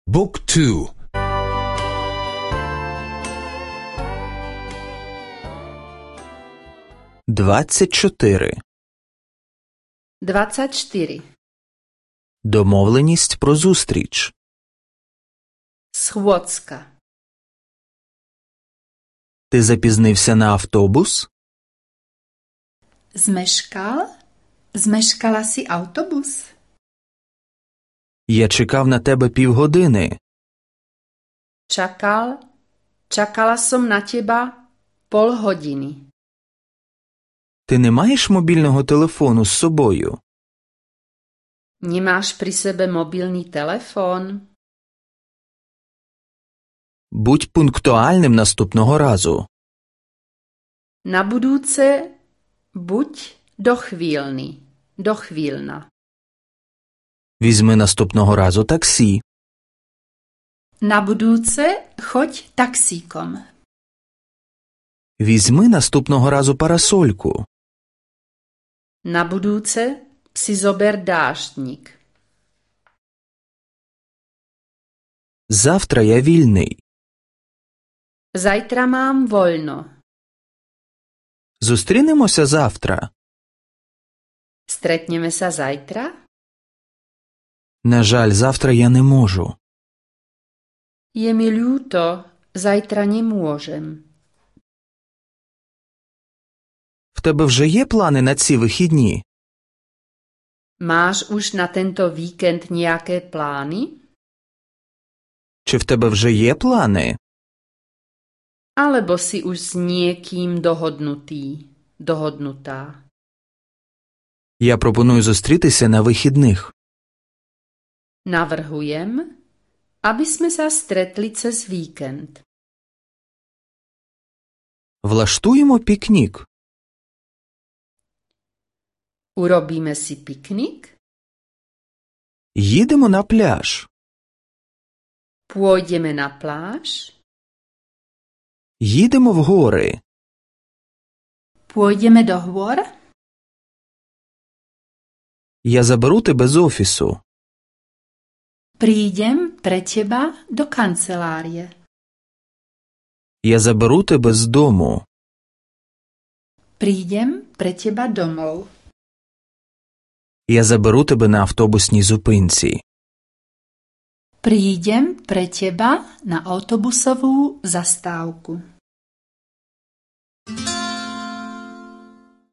Book 2. 24. 24. Домовленість про зустріч. Schôdzka. Ти запізнився на автобус? Zmeškala si autobus? Я чекав на тебе півгодини. Čakala som na teba pol hodiny. Ти не маєш мобільного телефону з собою? Nemáš pri sebe mobilný telefón? Будь пунктуальним наступного разу. Na budúce buď dochvíľna. Візьми наступного разу таксі. Na budúce choď taxíkom. Візьми наступного разу парасольку. Na budúce si zober dáždnik. Завтра я вільний. Zajtra mám voľno. Зустрінемося завтра. Stretneme sa zajtra? На жаль, завтра я не можу. Je mi ľúto, zajtra nemôžem. В тебе вже є плани на ці вихідні? Máš už na tento víkend nejaké plány? Чи в тебе вже є плани? Alebo si už s niekým dohodnutá? Я пропоную зустрітися на вихідних. Navrhujem, aby sme sa stretli cez víkend. Влаштуємо пікнік. Urobíme si piknik? Їдемо на пляж. Pôjdeme na pláž? Їдемо в гори. Pôjdeme do hôr? Я заберу тебе з офісу. Prídem pre teba do kancelárie. Я заберу тебе з дому. Prídem pre teba domov. Я заберу тебе на автобусній зупинці. Prídem pre teba na autobusovú zastávku.